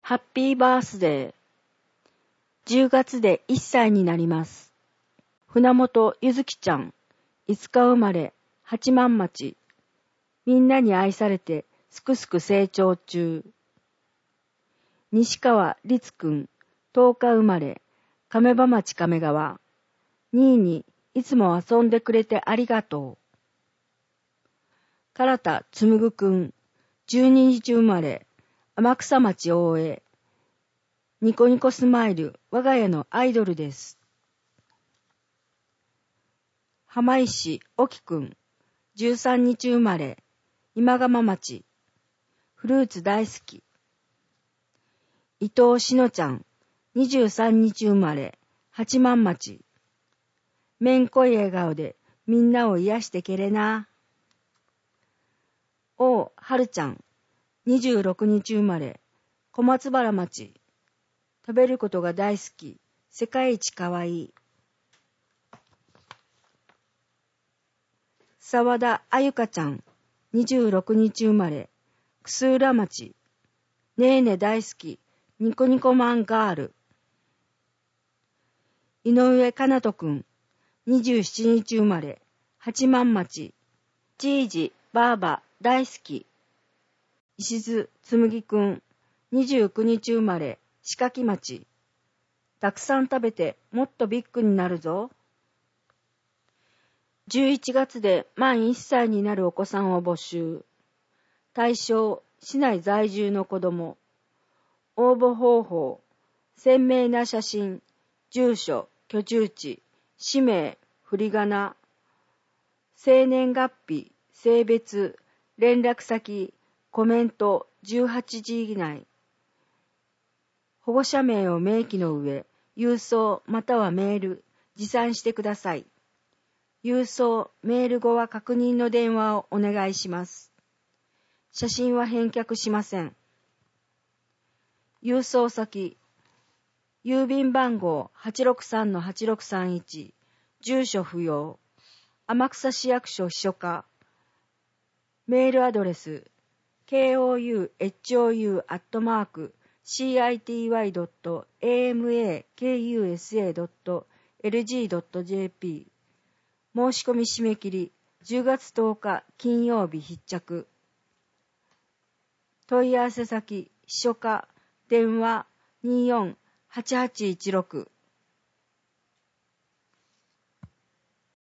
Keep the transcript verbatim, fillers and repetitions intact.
ハッピーバースデー。じゅうがつでいっさいになります。船本ゆずきちゃん、いつか生まれ、八幡町。みんなに愛されて、すくすく成長中。西川律くん、とおか生まれ、亀場町亀川。にいに、いつも遊んでくれてありがとう。唐田つむぐくん、じゅうににち生まれ、天草町大江。ニコニコスマイル、我が家のアイドルです。浜石沖くん、じゅうさんにち生まれ、今釜町。フルーツ大好き。伊藤しのちゃん、にじゅうさんにち生まれ、八幡町。めんこい笑顔でみんなを癒してけれな。王はるちゃん、にじゅうろくにち生まれ、小松原町。食べることが大好き、世界一かわいい。沢田あゆかちゃん、にじゅうろくにち生まれ、楠浦町。ねえね大好き、ニコニコマンガール。井上かなとくん、にじゅうしちにち生まれ、八幡町。じいじ、ばあば、大好き。石津つむぎくん、にじゅうくにち生まれ、四垣町。たくさん食べてもっとビッグになるぞ。じゅういちがつで満いっさいになるお子さんを募集。対象、市内在住の子供。応募方法、鮮明な写真、住所、居住地、氏名、振り仮名、生年月日、性別、連絡先、コメントじゅうはちじ以内。保護者名を明記の上、郵送またはメール、持参してください。郵送、メール後は確認の電話をお願いします。写真は返却しません。郵送先、郵便番号 はちろくさんのはちろくさんいち、住所不要、天草市役所秘書課、メールアドレス、ケーオーユーエイチオーユー アットマーク、シーアイティーワイ ドット エーエムエーケーユーエスエー ドット エルジー ドット ジェーピー。申し込み締め切り、じゅうがつとおか金曜日必着。問い合わせ先、秘書課、電話 にじゅうよん はちはちいちろく